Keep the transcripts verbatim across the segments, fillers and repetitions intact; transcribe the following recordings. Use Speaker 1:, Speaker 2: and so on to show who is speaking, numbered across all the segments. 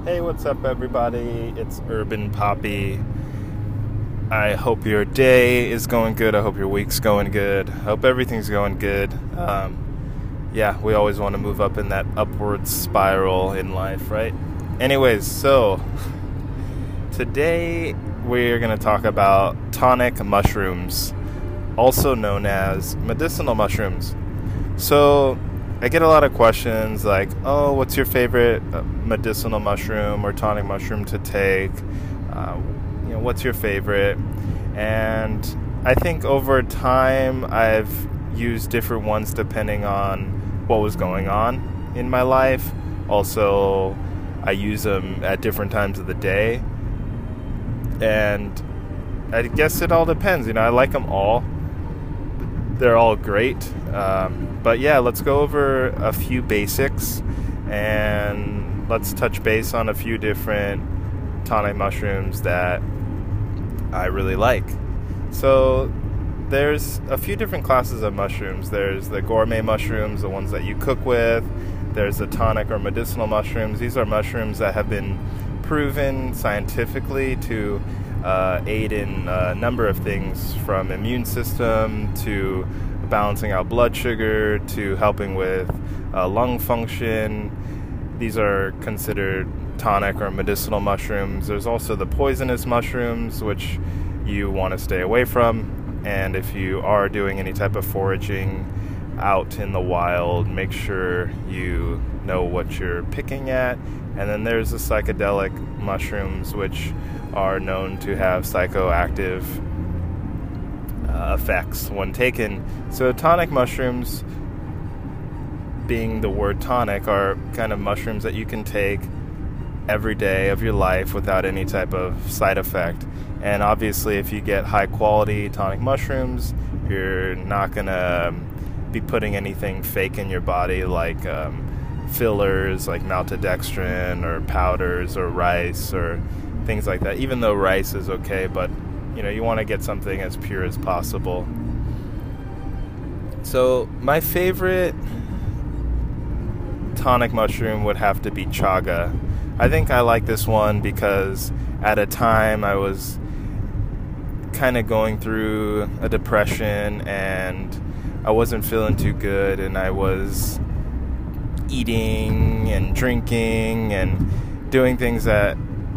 Speaker 1: Hey, what's up, everybody? It's Urban Poppy. I hope your day is going good. I hope your week's going good. I hope everything's going good. Um, yeah, we always want to move up in that upward spiral in life, right? Anyways, so today we're going to talk about tonic mushrooms, also known as medicinal mushrooms. So I get a lot of questions like, oh, what's your favorite medicinal mushroom or tonic mushroom to take? Uh, you know, what's your favorite? And I think over time I've used different ones depending on what was going on in my life. Also, I use them at different times of the day. And I guess it all depends. You know, I like them all. They're all great. Um, but yeah, let's go over a few basics and let's touch base on a few different tonic mushrooms that I really like. So there's a few different classes of mushrooms. There's the gourmet mushrooms, the ones that you cook with. There's the tonic or medicinal mushrooms. These are mushrooms that have been proven scientifically to Uh, aid in a number of things, from immune system to balancing out blood sugar to helping with uh, lung function. These are considered tonic or medicinal mushrooms. There's also the poisonous mushrooms, which you want to stay away from. And if you are doing any type of foraging out in the wild, make sure you know what you're picking at. And then there's the psychedelic mushrooms, which are known to have psychoactive uh, effects when taken. So tonic mushrooms, being the word tonic, are kind of mushrooms that you can take every day of your life without any type of side effect. And obviously if you get high quality tonic mushrooms, you're not gonna be putting anything fake in your body like um, fillers like maltodextrin or powders or rice or things like that. Even though rice is okay, but you know, you want to get something as pure as possible. So my favorite tonic mushroom would have to be chaga. I think I like this one because at a time I was kind of going through a depression and I wasn't feeling too good, and I was eating and drinking and doing things that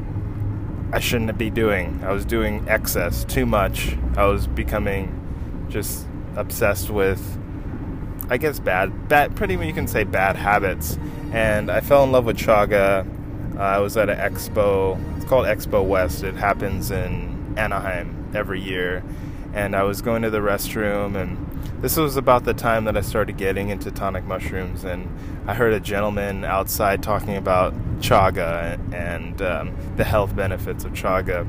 Speaker 1: I shouldn't be doing. I was doing excess, too much. I was becoming just obsessed with, I guess, bad, bad, pretty much you can say bad habits. And I fell in love with chaga. Uh, I was at an expo. It's called Expo West. It happens in Anaheim every year. And I was going to the restroom, and this was about the time that I started getting into tonic mushrooms, and I heard a gentleman outside talking about chaga and um, the health benefits of chaga.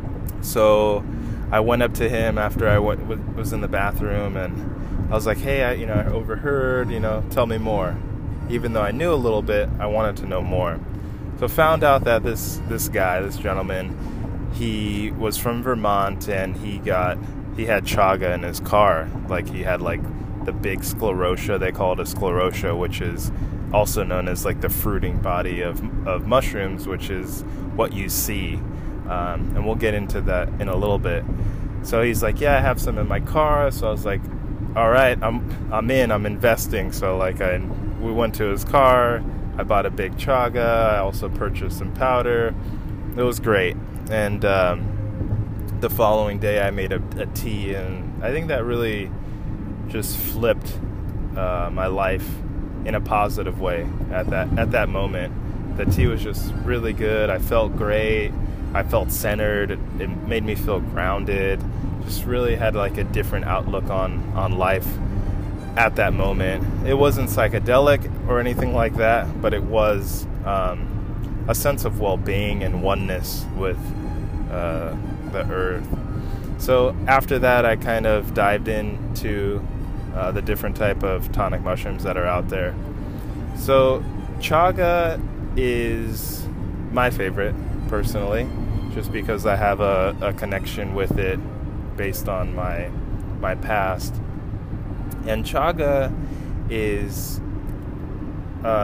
Speaker 1: So I went up to him after I went, w- was in the bathroom, and I was like, hey, I, you know, I overheard, you know, tell me more. Even though I knew a little bit, I wanted to know more. So found out that this, this guy, this gentleman, he was from Vermont, and he got... he had chaga in his car. Like, he had like the big sclerotia. They call it a sclerotia, which is also known as like the fruiting body of of mushrooms, which is what you see. Um, and we'll get into that in a little bit. So he's like, yeah, I have some in my car. So I was like, all right, I'm I'm in. I'm investing. So like, I we went to his car. I bought a big chaga. I also purchased some powder. It was great. And um, the following day I made a, a tea, and I think that really just flipped uh, my life in a positive way at that at that moment. The tea was just really good. I felt great. I felt centered. It, it made me feel grounded. Just really had like a different outlook on, on life at that moment. It wasn't psychedelic or anything like that, but it was um, a sense of well-being and oneness with uh, the earth. So after that, I kind of dived into uh, the different type of tonic mushrooms that are out there. So chaga is my favorite personally, just because I have a, a connection with it based on my my past. And chaga is uh,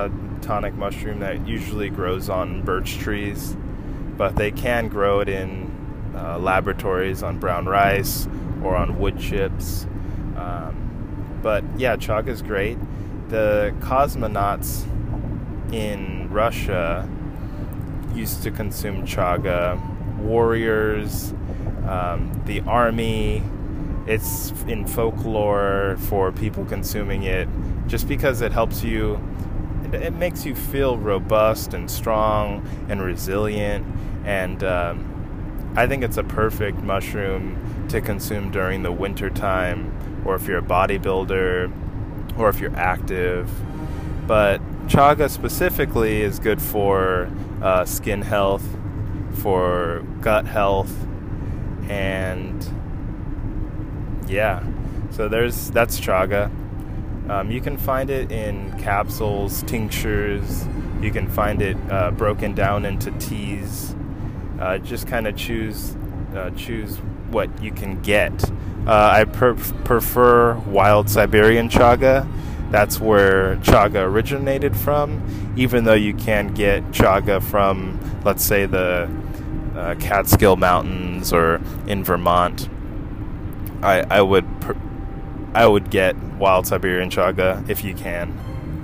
Speaker 1: tonic mushroom that usually grows on birch trees, but they can grow it in uh, laboratories on brown rice or on wood chips. Um, but yeah, chaga is great. The cosmonauts in Russia used to consume chaga. Warriors, um, the army. It's in folklore for people consuming it just because it helps you, it, it makes you feel robust and strong and resilient, and um, I think it's a perfect mushroom to consume during the winter time, or if you're a bodybuilder, or if you're active. But chaga specifically is good for uh, skin health, for gut health, and yeah, so there's that's chaga. Um, you can find it in capsules, tinctures. You can find it uh, broken down into teas. Uh, just kind of choose uh, choose what you can get. Uh, I per- prefer wild Siberian chaga. That's where chaga originated from. Even though you can get chaga from, let's say, the uh, Catskill Mountains or in Vermont, I, I would pr- I would get wild Siberian chaga if you can.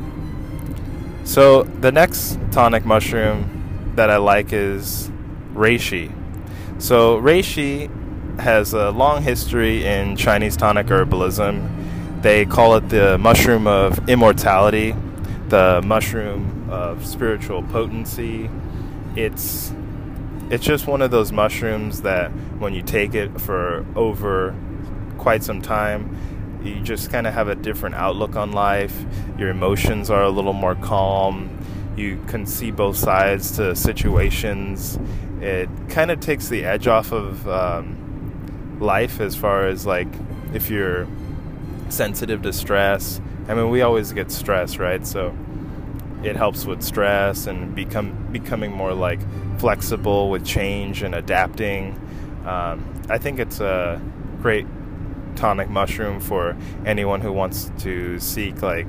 Speaker 1: So the next tonic mushroom that I like is reishi. So reishi has a long history in Chinese tonic herbalism. They call it the mushroom of immortality, the mushroom of spiritual potency. It's it's just one of those mushrooms that when you take it for over quite some time, you just kind of have a different outlook on life. Your emotions are a little more calm. You can see both sides to situations. It kind of takes the edge off of um, life as far as, like, if you're sensitive to stress. I mean, we always get stressed, right? So it helps with stress and become becoming more, like, flexible with change and adapting. Um, I think it's a great tonic mushroom for anyone who wants to seek, like,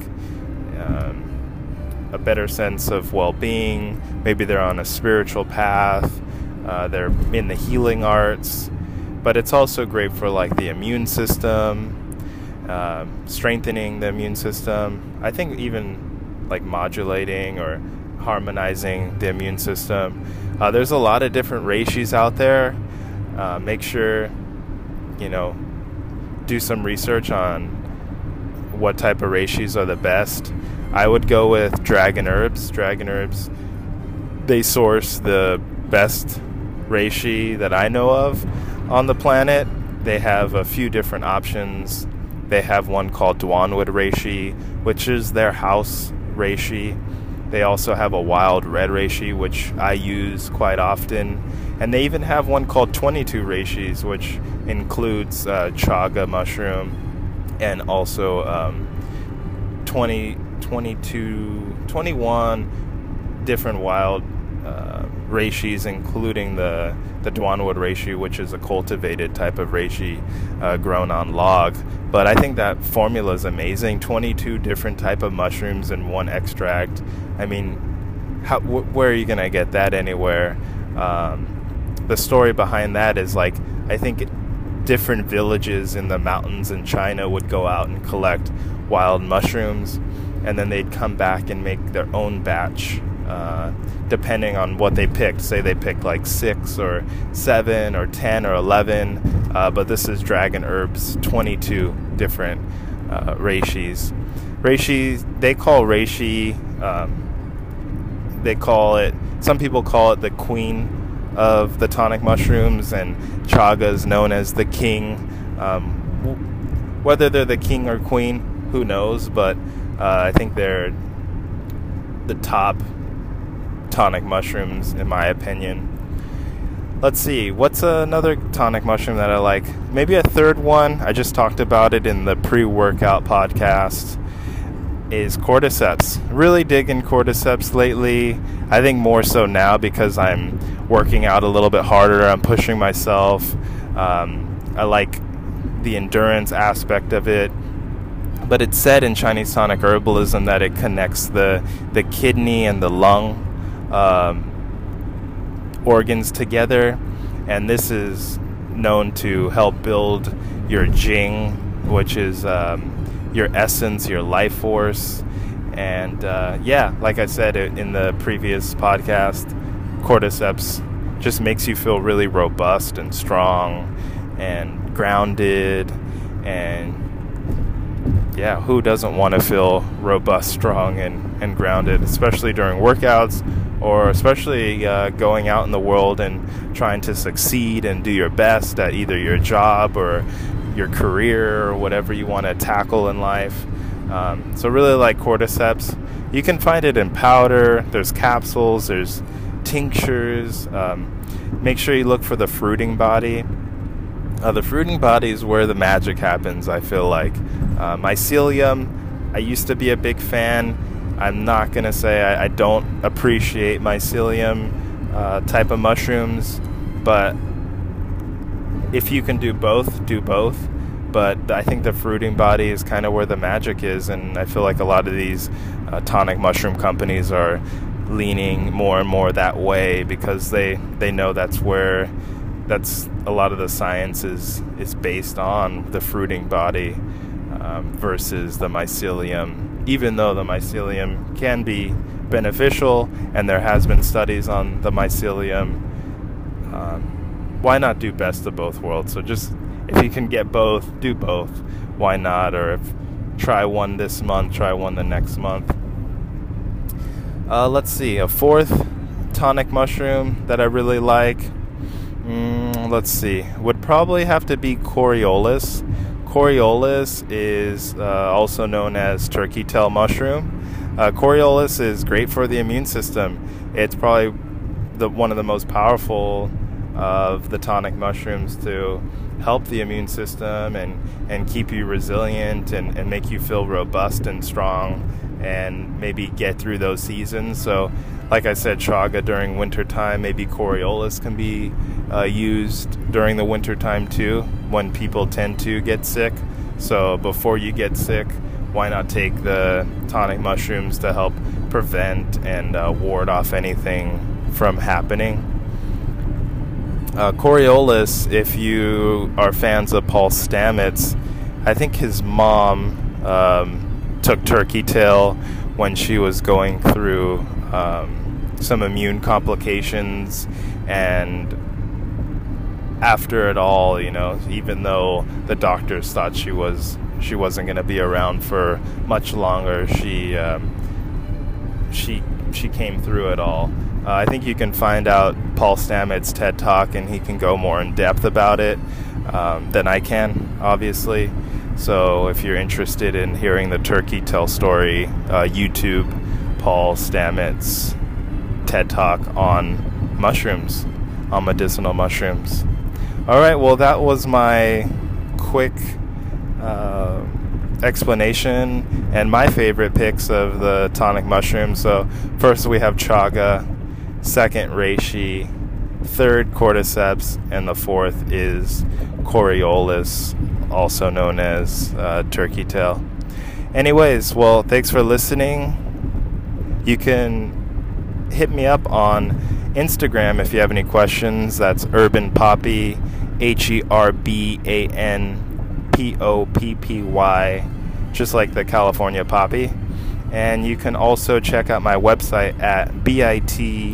Speaker 1: um, a better sense of well-being. Maybe they're on a spiritual path. Uh, they're in the healing arts. But it's also great for, like, the immune system, uh, strengthening the immune system. I think even, like, modulating or harmonizing the immune system. Uh, there's a lot of different reishis out there. Uh, make sure, you know, do some research on what type of reishis are the best. I would go with Dragon Herbs. Dragon Herbs, they source the best reishi that I know of on the planet. They have a few different options. They have one called Dwanwood reishi, which is their house reishi. They also have a wild red reishi, which I use quite often. And they even have one called twenty-two reishis, which includes uh, chaga mushroom and also um, twenty, twenty-two, twenty-one different wild uh, reishis, including the, the Dwanwood reishi, which is a cultivated type of reishi uh, grown on log. But I think that formula is amazing. twenty-two different type of mushrooms in one extract. I mean, how, wh- where are you going to get that anywhere? Um, the story behind that is, like, I think different villages in the mountains in China would go out and collect wild mushrooms, and then they'd come back and make their own batch, uh, depending on what they picked. Say they picked like six or seven or ten or eleven, uh, but this is Dragon Herbs, twenty-two different uh, reishis. Reishi, they call reishi, um, they call it, some people call it the queen of the tonic mushrooms, and chaga is known as the king. Um, w- whether they're the king or queen, who knows, but uh, I think they're the top tonic mushrooms in my opinion. Let's see, what's another tonic mushroom that I like? Maybe a third one, I just talked about it in the pre-workout podcast, is cordyceps. Really digging cordyceps lately. I think more so now because I'm working out a little bit harder. I'm pushing myself. Um, I like the endurance aspect of it. But it's said in Chinese tonic herbalism that it connects the, the kidney and the lung um, organs together. And this is known to help build your Jing, which is um, your essence, your life force. And uh, yeah, like I said in the previous podcast, cordyceps just makes you feel really robust and strong and grounded. And yeah, who doesn't want to feel robust, strong, and, and grounded, especially during workouts, or especially uh, going out in the world and trying to succeed and do your best at either your job or your career or whatever you want to tackle in life. Um, so really like cordyceps. You can find it in powder, there's capsules, there's tinctures. Um, make sure you look for the fruiting body. Uh, the fruiting body is where the magic happens, I feel like. Uh, mycelium, I used to be a big fan. I'm not going to say I, I don't appreciate mycelium uh, type of mushrooms, but if you can do both, do both. But I think the fruiting body is kind of where the magic is, and I feel like a lot of these uh, tonic mushroom companies are leaning more and more that way because they, they know that's where that's a lot of the science is, is based on the fruiting body um, versus the mycelium, even though the mycelium can be beneficial and there has been studies on the mycelium. Um, why not do best of both worlds? So just if you can get both, do both. Why not? Or if try one this month, try one the next month. Uh, let's see, a fourth tonic mushroom that I really like. Mm, let's see, would probably have to be Coriolis. Coriolis is uh, also known as turkey tail mushroom. Uh, Coriolis is great for the immune system. It's probably the one of the most powerful of the tonic mushrooms to help the immune system and, and keep you resilient and, and make you feel robust and strong and maybe get through those seasons. So like I said, chaga during wintertime, maybe Coriolis can be uh, used during the wintertime too, when people tend to get sick. So before you get sick, why not take the tonic mushrooms to help prevent and uh, ward off anything from happening? Uh, Coriolis, if you are fans of Paul Stamets, I think his mom um, took turkey tail when she was going through um, some immune complications, and after it all, you know, even though the doctors thought she was she wasn't going to be around for much longer, she um, she she came through it all. Uh, I think you can find out Paul Stamets' TED Talk, and he can go more in depth about it um, than I can, obviously. So if you're interested in hearing the turkey tail story, uh, YouTube Paul Stamets' TED Talk on mushrooms, on medicinal mushrooms. All right, well, that was my quick uh, explanation and my favorite picks of the tonic mushrooms. So first we have chaga, second reishi, third cordyceps, and the fourth is Coriolis, also known as uh, turkey tail. Anyways, well, thanks for listening. You can hit me up on Instagram if you have any questions. That's Urban Poppy, H E R B A N P O P P Y, just like the California poppy. And you can also check out my website at bit.ly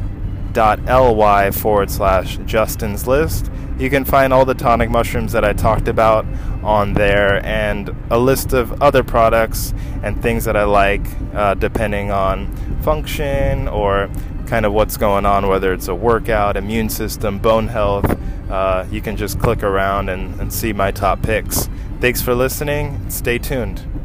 Speaker 1: forward slash Justin's List. You can find all the tonic mushrooms that I talked about on there, and a list of other products and things that I like, uh, depending on function or kind of what's going on, whether it's a workout, immune system, bone health. Uh, you can just click around and, and see my top picks. Thanks for listening. Stay tuned.